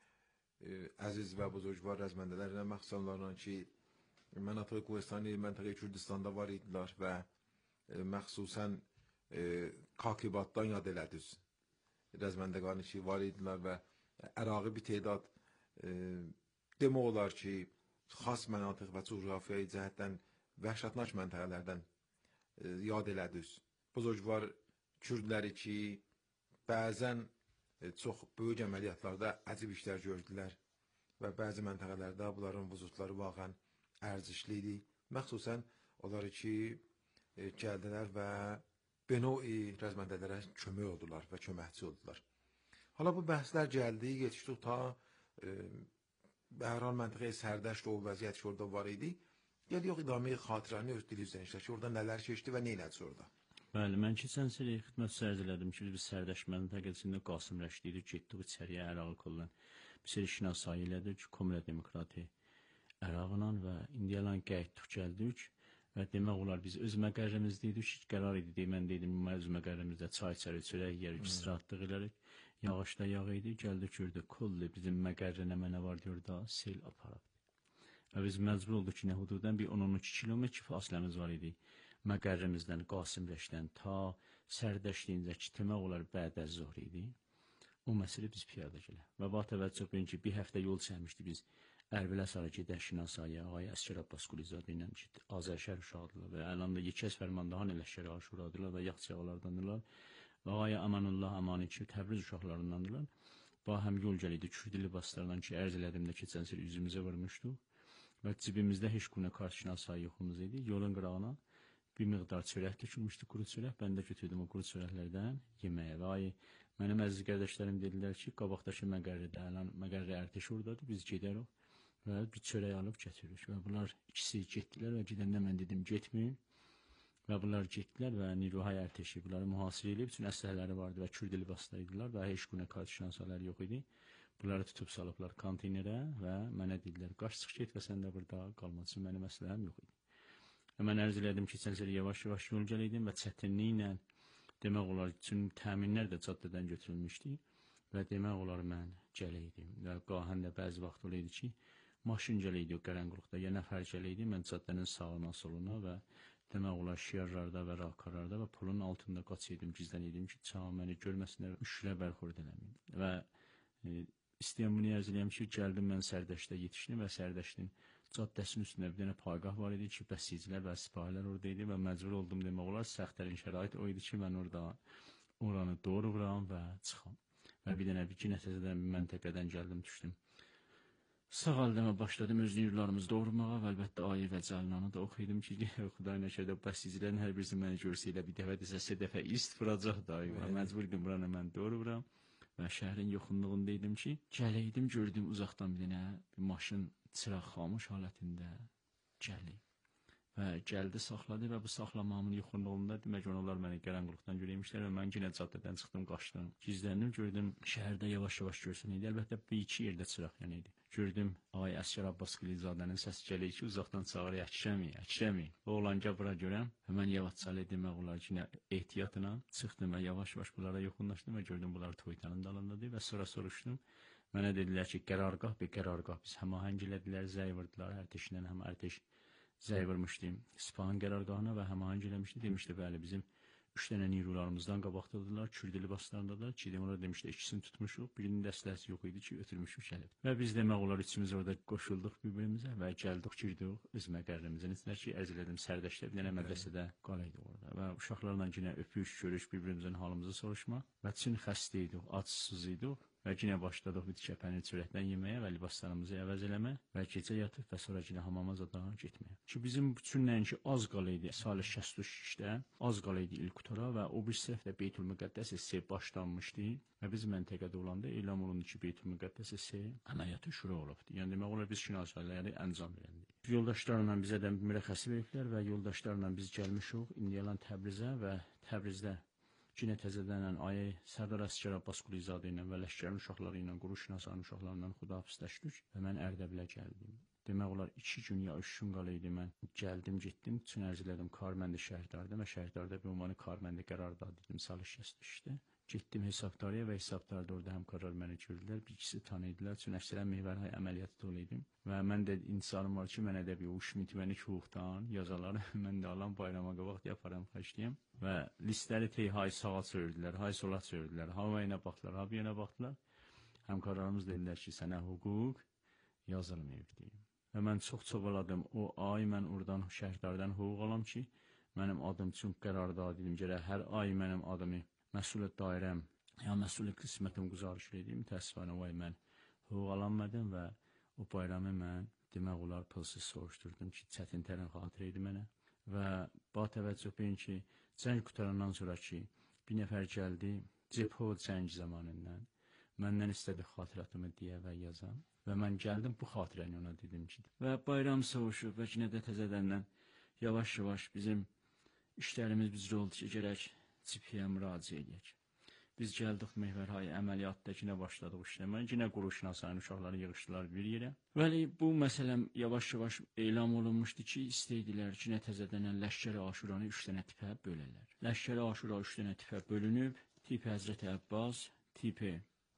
E, əziz və buzurgvar rəzməndələrinə məxsusanlarla ki, Mənatıq Qohistani, Məntəqə Kürdistanda var idilər və e, məxsusən e, Kakibatdan yad elədiniz. Rəzməndəqani ki, var idilər və Əraqi bir tedad e, demək olar ki, xas mənatıq və coğrafiyayı cəhətdən vəhşətnaş məntəqələrdən e, yad elədiniz. Buzurgvar Kürdləri ki, bəzən e, çox böyük əməliyyatlarda əcib işlər gördülər və bəzi məntəqələrdə bunların vücudları vaqən ərzişli idi. Məxsusən onları ki, e, gəldilər və beno'i rəzməndələrə kömək oldular və köməkçi oldular. Hala bu bəhslər gəldi, yetişdik ta e, hər hal məntəqəyə sərdəşd o vəziyyət ki, orada var idi. Gəl yox, idamə xatirəni öz dilizdən işlə ki, orada nələr keçdi və nə elədi orada? Bəli, mən keçən səri xidmət sərz elədim ki, biz sərdəş məntəqəsində Qasım Rəşdi idi, getdik içəriyə Ərağı kollan. Bir seri şinasayı elədik ki, Komünə Demokrati Ərağla və indiyalan qayıtdıq, gəldik və demək olar biz öz məqərrimizdə idik, qərar idi, deyəm, dedim, öz məqərrimizdə çay içərik, çörək yerik, istirahatlıq elərik, yağışda yağ idi, gəldik, gördük, kolli bizim məqərrinə mənə var diyor da, sel aparab. Və biz məcbur olduq ki, nə hududən bir on on iki kilometr fasiləmiz var idi. Məqərrimizdən, Qasım Rəşdən ta sərdəşliyincə ki, demək olar bədə zor idi. O məsələ biz piyada gələ. Və bu təvəccüh beyin ki, bir həftə yol çəkmişdi biz. Ərbilə sarı gedək Şinasaya, Ağay Əsgər Abbas Qulizadə ilə ki, Azərşəhər uşaqdırlar və əlanda Yekəs Fərmandahan ilə şəhər aşuradırlar və Yaxçıqalardandırlar və Ağay Amanullah Amani ki, Təbriz uşaqlarındandırlar. Bu həm yol gəliydi, Kürdi libaslarından ki, ərz elədimdə keçən sır üzümüzə vurmuşduq və cibimizdə heç quna kart Şinasaya yoxumuz idi. Yolun qırağına bir miqdar çörək tökülmüşdü, quru çörək. Mən də götürdüm o quru çörəklərdən yeməyə və ay, mənim əziz qardaşlarım dedilər ki, qabaqdakı məqərridə, məqərri ərtəş oradadır, biz gedərik və bir çörək alıb gətiririk və bunlar ikisi getdilər və gedəndə mən dedim, getməyin Və bunlar getdilər və Niruhay ərtəşi bunları mühasirə edib, bütün əsləhələri vardı və Kürd libaslarıydılar və heç günə kartşinansalar yox idi. Bunları tutub salıblar konteynerə və mənə dedilər, qaç çıx get və sən də burada qalmasın, mənim əsləhəm yox idi. Və mən ərz elədim ki, sənsə yavaş-yavaş yol gələydim və çətinliklə demək olar, üçün təminlər də caddədən götürülmüşdü və demək olar mən gələydim. Və qahən də bəzi vaxt olaydı ki, maşın gələydi o qərənquluqda, ya nəfər gələydi, mən caddənin sağına, soluna və demək olar şiarlarda və rakarlarda və pulun altında qaçıydım, gizləniydim ki, çağ məni görməsinlər, müşkülə bərxurd eləməyim. Və e, istəyəm bunu ərz eləyəm ki, gəldim mən Sərdəşdə yetişdim və Sərdəşdin caddəsinin üstündə bir dənə paygah var idi ki, bəsicilər və sipahilər orada idi və məcbur oldum demək olar, səxtlərin şərait o idi ki, mən orada oranı doğru vuram və çıxam. Və bir dənə bir ki, nəticədən bir məntəqədən gəldim, düşdüm. Sağ əldəmə başladım öz nürlərimizi doğurmağa və əlbəttə ayə və cəlinanı da oxuydum ki, Xuday nəşədə bəsiclərin hər birisi məni görsə ilə bir dəfə desə, sə dəfə ist vuracaq da, və məcbur idim buranı mən doğru vuram və şəhərin yoxunluğundaydım ki, gələydim, gördüm uzaqdan bir dənə bir maşın çıraq xamış halətində gəlib. Və gəldi, saxladı və bu saxlamamın yoxunluğunda demək onlar məni qərənquluqdan görəymişlər və mən yenə caddədən çıxdım, qaçdım. Gizləndim, gördüm şəhərdə yavaş-yavaş görsün idi. Əlbəttə bir iki yerdə çıraq yanı idi. Gördüm ay Əsgər Abbas Qilizadənin səsi gəlir ki, uzaqdan çağırır, Əkrəmi, Əkrəmi. Oğlanca bura görəm. Həmən yavaşcalı demək olar ki, ehtiyatla çıxdım və yavaş-yavaş bunlara yoxunlaşdım və gördüm bunlar toytanın dalındadır və sonra soruşdum. Mənə dedilər ki, qərargah bir qərargah. Biz həmahəng elədilər, zəy vurdular, ərteşindən həm ərteş zəy vurmuşdu. Sipahın qərargahına və həmahəng eləmişdi. Demişdi, bəli, bizim üç dənə nirularımızdan qabaqdadılar, Kürd libaslarındadır ki, onlar demişdi, ikisini tutmuşuq, birinin dəstəsi yox idi ki, ötürmüşük gəlib. Və biz demək olar, üçümüz orada qoşulduq bir-birimizə və gəldik, girdik öz məqərrimizin içində ki, ərz elədim, Sərdəşdə bir dənə mədrəsədə qalaydı orada və uşaqlarla yenə öpüş, görüş, bir-birimizin halımızı soruşma və çün xəstə idik, acsız idik. Və yenə başladıq bir kəpəni çörəkdən yeməyə və libaslarımızı əvəz eləmə və gecə yatıb və sonra yenə hamama zadan getməyə. Ki bizim üçün nəinki az qalıydı Salih şəstə üçdə, az qalıydı il qutara və o bir səhvdə Beytülmüqəddəs S başlanmışdı və biz məntəqədə olanda elan olundu ki, Beytülmüqəddəs S əməliyyatı şura olubdu. Yəni demək olar biz şinasayları əncam verəndik. Yoldaşlarla bizə də mürəxəsi veriblər və yoldaşlarla biz gəlmişik indiyalan Təbrizə və Təbrizdə Cinə təzədənən ayı Sərdar Əsgər Abbas Qulizadə ilə və Ləşkərin uşaqları ilə, Quruşinasanın uşaqlarından xudahafizləşdik və mən Ərdəbilə gəldim. Demək olar iki gün ya üç gün qalıydı mən gəldim, getdim, üçün ərz elədim, Karməndi şəhərdarda və şəhərdarda bir umanı Karməndi qərarda dedim, Salih şəstə üçdə. Getdim hesabdarıya və hesabdarda orada həmkarlar məni gördülər, bir ikisi tanıydılar, üçün əksərən Mehvərhay əməliyyatı doluydım. Və mən də insanım var ki, mənə də bir uşmit məni hüquqdan yazalar, mən də alan bayrama qabaq yaparam, xəşliyəm. Və listləri tey hay sağa çövürdülər, hay sola çövürdülər, havayına baxdılar, havayına baxdılar. Həmkarlarımız dedilər ki, sənə hüquq yazılmayıb deyim. Və mən çox çabaladım, o ay mən oradan şəhərdardan hüquq alam ki, mənim adım üçün qərarda dedim, gərək hər ay mənim adımı məsuliyyət dairəm, ya məsuliyyət qismətim quzarış edim, təəssüfənə vay mən hüquq alanmadım və o bayramı mən demək olar pulsuz soruşdurdum ki, çətin tərən xatir idi mənə və ba təvəccüh beyin ki, cəng qutarandan sonra ki, bir nəfər gəldi, cəbhə cəng zamanından məndən istədi xatiratımı deyə və yazam və mən gəldim bu xatirəni ona dedim ki, və bayram soğuşub və yenə də təzədəndən yavaş-yavaş bizim işlərimiz bizdə oldu ki, gərək Ciphiyə müraciə edək. Biz gəldik Mehvərhay əməliyyatda yenə başladıq işləmə. Yenə Quruşinasanın uşaqları yığışdılar bir yerə. Bəli, bu məsələm yavaş-yavaş elan olunmuşdu ki, istəydilər yenə təzədənən Ləşkər-i Aşuranı üç dənə tipə bölərlər. Ləşkər-i Aşura üç dənə tipə bölünüb, tipi Həzrəti Əbbas, tipi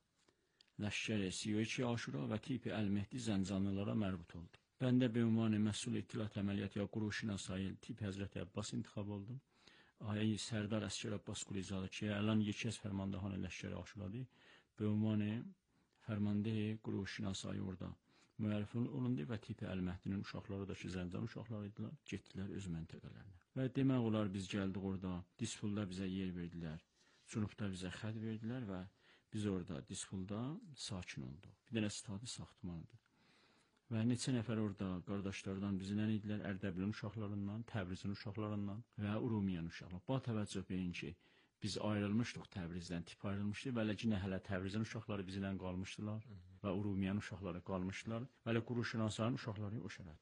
Ləşkər-i Siyoçi Aşura və tipi Əl-Mehdi Zəncanlılara mərbut oldu. Mən də bir ünvanı məsul ittilat əməliyyatı ya Quruşinasayı tipi Həzrəti Əbbas intiqab oldum. Ayı Sərdar Əsgər Abbas Qulizadə ki, əlan yekəz fərmandahanı Ləşkər-i Aşuradı. Bu ünvanı fərmandeyi Quruşinasayı orada müəllifin olundu və tipi Əl-Məhdinin uşaqları da ki, Zəncan uşaqları idilər, getdilər öz məntəqələrinə. Və demək olar biz gəldik orada, Dispulda bizə yer verdilər, Cunubda bizə xəd verdilər və biz orada Dispulda sakin olduq. Bir dənə stadı saxtımanıdır. Və neçə nəfər orada qardaşlardan bizlə idilər, Ərdəbilin uşaqlarından, Təbrizin uşaqlarından və Urumiyan uşaqlar. Bu təvəccüh beyin ki, biz ayrılmışdıq Təbrizdən, tip ayrılmışdı və ləkinə hələ Təbrizin uşaqları bizlə qalmışdılar və Urumiyan uşaqları qalmışdılar və Quruşinasanın uşaqları o şərait deyillər.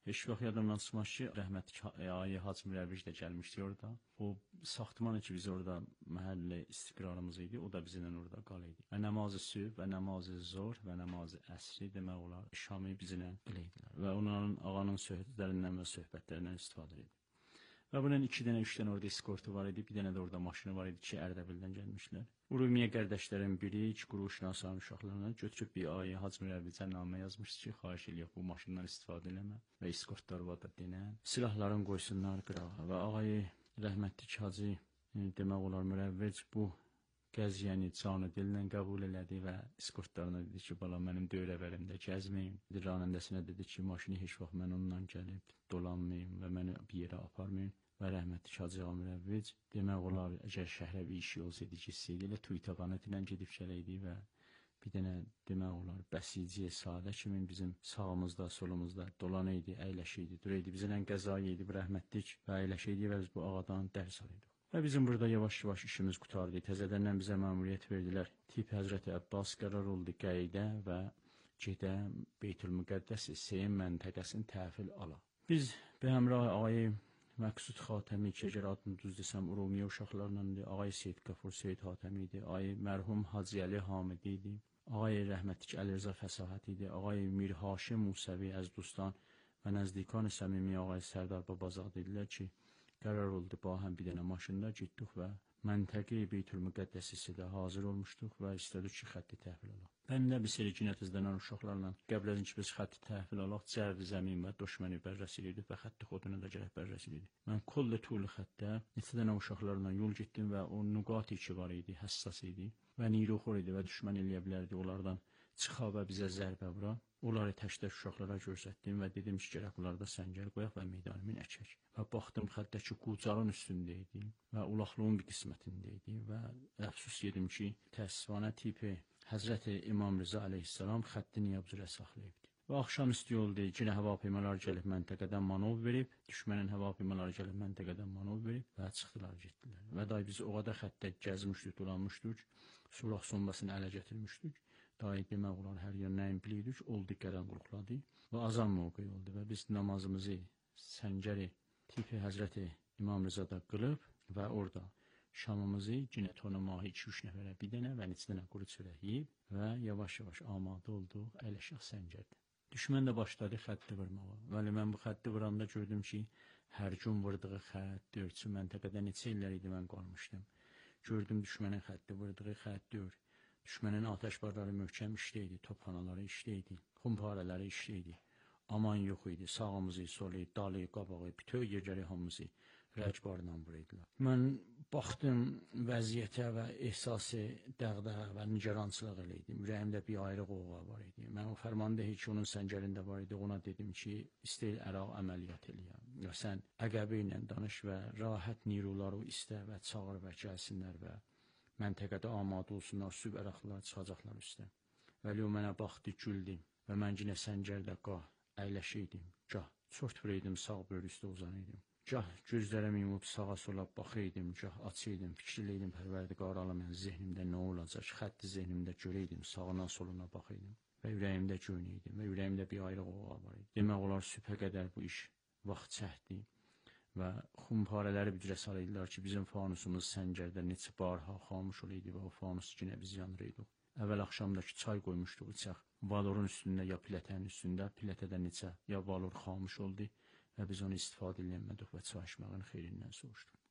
Heç vaxt yadımdan çıxmaz ki, rəhmətli Ayə Hacı Mürəvvic də gəlmişdi orada. O saxtman ki, biz orada məhəllə istiqrarımız idi, o da bizimlə orada qalıydı. Və namazı sübh və namazı zor və namazı əsri demək olar, şamı bizimlə qıleydilər. Və onların ağanın söhbətlərindən və söhbətlərindən istifadə edirdi. Və bunun iki dənə, üç dənə orada eskortu var idi, bir dənə də orada maşını var idi ki, Ərdəbildən gəlmişlər. Urumiyə qardaşların biri iki quruşnasan uşaqlarına götürüb bir Ayə Hacı Mürəvvicə namə yazmışdı ki, xahiş eləyək bu maşından istifadə eləmə və eskortlar var da denən. Silahların qoysunlar qırağa və ağayı rəhmətli Hacı demək olar Mürəvvic bu qəziyyəni canı dillə qəbul elədi və eskortlarına dedi ki, bala mənim dövrəvərimdə gəzməyin. Ranəndəsinə dedi ki, maşını heç vaxt mən ondan gəlib dolanmayın və məni bir yerə aparmayın. Və rəhmətli Hacı Mürəvvic demək olar, əgər şəhrə bir işi olsaydı, getsəydi, elə Tuytabanət ilə gedib gələydi və bir dənə demək olar, bəsiciyə sadə kimi bizim sağımızda, solumuzda dolan idi, əyləşiydi, duraydı. Bizlə qəzaya idi bu rəhmətlik və əyləşiydi və biz bu ağadan dərs alıyorduk. Və bizim burada yavaş-yavaş işimiz qutardı. Təzədəndən bizə məmuriyyət verdilər. Tip Həzrəti Əbbas qərar oldu qayda və gedə Beytülmüqəddəs Seyin məntəqəsini təhvil ala. Biz bir həmrah Ağay Məqsud Xatəmi ki, əgər adını düz desəm, Urumiyə uşaqlarla idi. Ağay Seyid Qəfur Seyid Xatəmi idi. Ağay mərhum Hacı Əli Hamidi idi. Ağay rəhmətlik Əli Rza Fəsahət idi. Ağay Mir Haşim Musəvi Əzdustan və nəzdikan səmimi Ağay Sərdar Babazad idilər ki, qərar oldu, ba həm bir dənə maşında getdik və məntəqi Beytülmüqəddəsi də hazır olmuşduq və istədik ki, xətti təhvil alaq. Mən də bir seri cinətizlənən uşaqlarla qəblərin ki, biz xətti təhvil alaq, cərv zəmin və düşməni bərrəs edirik və xətti xoduna da gərək bərrəs edirik. Mən kollə tuğlu xəttə neçə dənə uşaqlarla yol getdim və o nüqat ki var idi, həssas idi və niruxur idi və düşmən eləyə bilərdi onlardan çıxa və bizə zərbə vura. Onları tək-tək uşaqlara göstərdim və dedim ki, gərək bunlarda səngər qoyaq və meydanımın əkək. Və baxdım xəttəki qucarın üstündə idi və ulaqlığın bir qismətində idi və əfsus yedim ki, təəssüfanə tipi Həzrəti İmam Rıza əleyhissalam xəttini yabzırə saxlayıbdı. Və axşam isti oldu, yine hava peymalar gəlib məntəqədən manov verib, düşmənin hava peymaları gəlib məntəqədən manov verib və çıxdılar, getdilər. Və day biz o qədər xəttə gəzmişdik, dolanmışdık, suraq sombasını ələ gətirmişdik. Day demək olar, hər yer nəyin biliydik, oldu gələn qurqladı və azan mövqeyi oldu və biz namazımızı səngəri tipi Həzrəti İmam Rızada qılıb və orada şamımızı yine tonu mahi iki üç nəfərə bir dənə və neçə dənə quru çörək yeyib və yavaş-yavaş amadə olduq, əyləşək səngərdə. Düşmən də başladı xətti vurmağa. Vəli mən bu xətti vuranda gördüm ki, hər gün vurduğu xətt dör, çünki məntəqədə neçə illər idi mən qalmışdım. Gördüm düşmənin xətti vurduğu xətt dör. Düşmənin atəşbarları möhkəm işləydi, topxanaları işləydi, xumparələri işləydi. Aman yox idi, sağımızı, solu, dalı, qabağı, bütöv yerləri hamımızı rəcbarla vuraydılar. Mən baxdım vəziyyətə və ehsası dəğdəğə və nigarançılıq eləydim. Ürəyimdə bir ayrı qoğuğa var idi. Mən o fərmanda heç onun səngərində var idi. Ona dedim ki, istəyil əraq əməliyyat eləyəm. Ya sən əqəbi ilə danış və rahat niruları istə və çağır və gəlsinlər və məntəqədə amadə olsunlar, süb əraqlar çıxacaqlar üstə. Vəli o mənə baxdı, güldü və mən yine səngərdə qah əyləşiydim, gah çort vuraydım, sağ böyür üstə uzanıydım. Gah gözlərimi yumub sağa sola baxıydım, gah açıydım, fikirliydim, pərverdigar alamən zehnimdə nə olacaq, xətti zehnimdə görəydim, sağına soluna baxıydım və ürəyimdə göynəydim və ürəyimdə bir ayrı qoğa var idi. Demək olar sübhə qədər bu iş vaxt çəkdi və xumparələri bücrə salıydılar ki, bizim fanusumuz səngərdə neçə barha xamış olaydı və o fanus yine biz yanırıydıq. Əvvəl axşamdakı çay qoymuşduq içək. Valorun üstündə ya pilətənin üstündə, pilətədə neçə ya valor xamış oldu və biz onu istifadə edilmədik və çay içməğin xeyrindən soruşduq.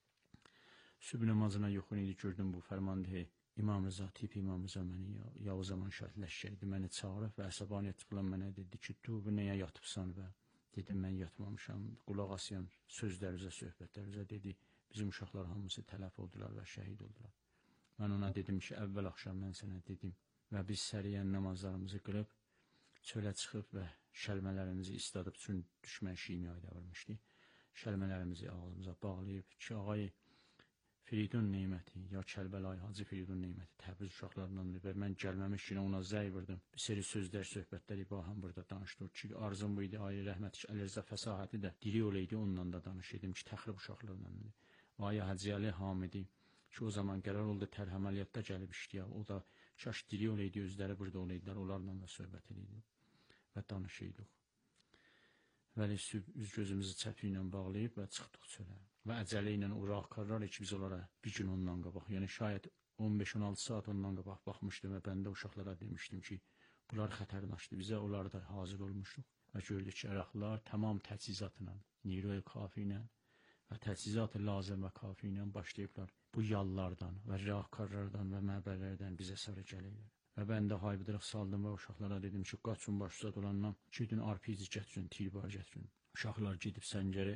Sübh namazına yoxun idi, gördüm bu fərmandehi İmam Rıza, tipi İmam Rıza məni ya, ya o zaman şəhidləşkəydi, məni çağırıb və əsəbaniyyət filan mənə dedi ki, tu bu nəyə yatıbsan və dedim, mən yatmamışam, qulaq asıyan sözlərizə, söhbətlərizə dedi, bizim uşaqlar hamısı tələf oldular və şəhid oldular. Mən ona dedim ki, əvvəl axşam mən sənə dedim və biz səriyən namazlarımızı qılıb, çölə çıxıb və şəlmələrimizi istadıb, çünki düşmən şimyayda vurmuşdu. Şəlmələrimizi ağzımıza bağlayıb ki, ağay Firidun Neyməti, ya Kəlbəlayi Hacı Firidun Neyməti Təbriz uşaqlarındandır və mən gəlməmiş günə ona zəy vurdım. Bir seri sözlər, söhbətlər İbrahim burada danışdıq ki, arzum bu idi, ayə rəhmətli Əli Rza Fəsahəti də diri olaydı, onunla da danışıydım ki, təxrib uşaqlarındandır. Ayə Hacı Əli Hamidi ki, o zaman qərar oldu, tərh əməliyyatda gəlib işləyək, o da şaş diri olaydı, özləri burada olaydılar, onlarla da söhbət ediydik və danışıyorduk. Vəli sübh üz gözümüzü çəpi ilə bağlayıb və çıxdıq çölə. Və əcələ ilə o raqkarlar ki, biz onlara bir gün ondan qabaq, yəni şayət on beş on altı saat ondan qabaq baxmışdım və bəndə uşaqlara demişdim ki, bunlar xətərnaşdı bizə, onlar da hazır olmuşduq. Və gördük ki, əraqlar tamam təchizatla, niroy kafi ilə və təchizatı lazım və kafi ilə başlayıblar bu yallardan və raqkarlardan və məbərlərdən bizə sarı gəlirlər. Və mən də haybıdırıq saldım və uşaqlara dedim ki, qaçın başsızat olandan, gedin R P G gətirin, tirbar gətirin. Uşaqlar gedib səngəri,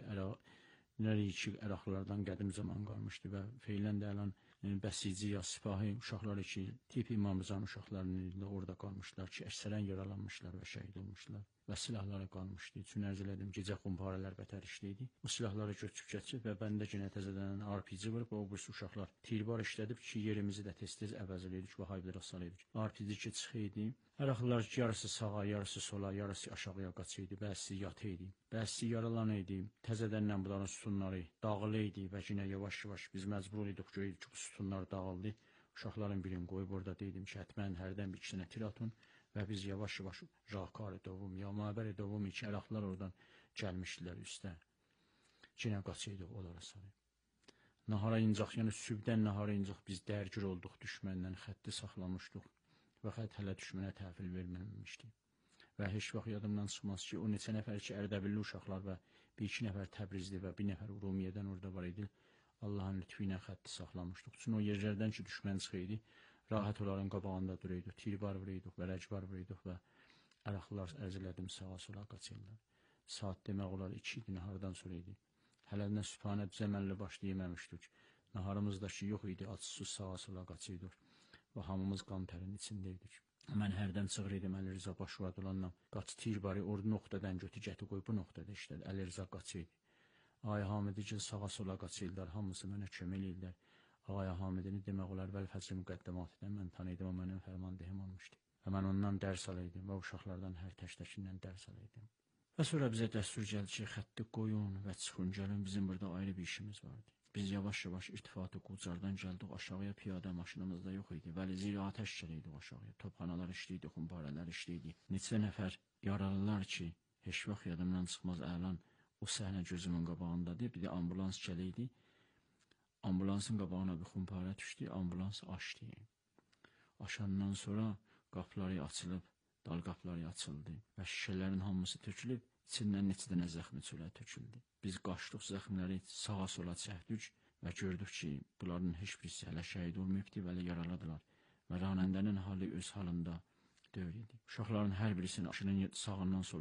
nəriyi ki, əraqlardan qədim zaman qalmışdı və feylən də əlan bəsici ya sipahi uşaqlar ki, tip İmamızan uşaqlarını orada qalmışlar ki, əksərən yaralanmışlar və şəhid olmuşlar və silahları qalmışdı. Üçün ərz elədim, gecə xumparələr bətər işləydi. Bu silahları götürüb keçib və bəndə yenə təzədən R P G vurub, o birisi uşaqlar tirbar işlədib ki, yerimizi də tez-tez əvəz elədik və haybıdırıq salıyorduk. R P G ki, çıxıydı. Əraqlar yarısı sağa, yarısı sola, yarısı aşağıya qaçıydı, bəzisi yatı idi, bəzisi yaralan idi. Təzədənlə bunların sütunları dağılı idi və yenə yavaş-yavaş biz məcbur idik ki, bu sütunlar dağıldı. Uşaqların birini qoyub orada dedim ki, hətmən hərdən bir ikisinə tir atın və biz yavaş-yavaş raqkarı dovum, ya məbəri dovum iki əraqlar oradan gəlmişdilər üstə. Yenə qaçıydıq onlara sarı. Nahara incaq, yəni sübdən nahara incaq biz dərgir olduq düşməndən, xətti saxlamışdıq və xətt hələ düşmənə təhvil verməmişdi. Və heç vaxt yadımdan çıxmaz ki, o neçə nəfər ki, Ərdəbilli uşaqlar və bir iki nəfər Təbrizli və bir nəfər Urumiyədən orada var idi. Allahın lütfü ilə xətti saxlamışdıq. Çünki o yerlərdən ki, düşmən çıxıydı, rahat onların qabağında duruyduq, tirbar vuruyduq və rəcbar vuruyduq və əraqlar ərz elədim sağa sola qaçırlar. Saat demək olar iki idi, nahardan sonra idi. Hələ nə sübhanə düzəməlli başlı yeməmişdik. Naharımızda ki, yox idi, açsız sağa sola qaçırdıq və hamımız qan tərin içindeydik. Mən hərdən çıxır idim Əli Rza Başuvad olanla, qaç tirbarı orada nöqtədən götü gəti qoy, bu nöqtədə işlədi, Əli Rza qaçıydı. Ağay Hamidicil sağa sola qaçırlar, hamısı mənə kömək eləyirlər. Ağay Hamidini demək olar vəl-fəcr müqəddəmatıdan mən tanıydım, o mənim fərmandehim olmuşdu. Və mən ondan dərs alaydım və uşaqlardan hər təşdəkindən dərs alaydım. Və sonra bizə dəstur gəldi ki, xətti qoyun və çıxın gəlin, bizim burada ayrı bir işimiz vardı. Biz yavaş-yavaş irtifatı Qucardan gəldik, aşağıya piyada maşınımızda yox idi. Vəli zira atəş gəliydik aşağıya. Topxanalar işləyirdi, xumbarələr işləyirdi. Neçə nəfər yaralılar ki, heç vaxt yadımdan çıxmaz əlan o səhnə gözümün qabağındadır. Bir də ambulans gəliydi. Ambulansın qabağına bir xumparə düşdü, ambulans açdı. Aşandan sonra qapıları açılıb, dal qapıları açıldı və şişələrin hamısı tökülüb, içindən neçə dənə zəxmi çölə töküldü. Biz qaçdıq zəxmləri sağa sola çəkdik və gördük ki, bunların heç birisi hələ şəhid olmayıbdı və hələ yaralıdılar və ranəndənin halı öz halında deyil idi. Uşaqların hər birisinin aşının sağından sola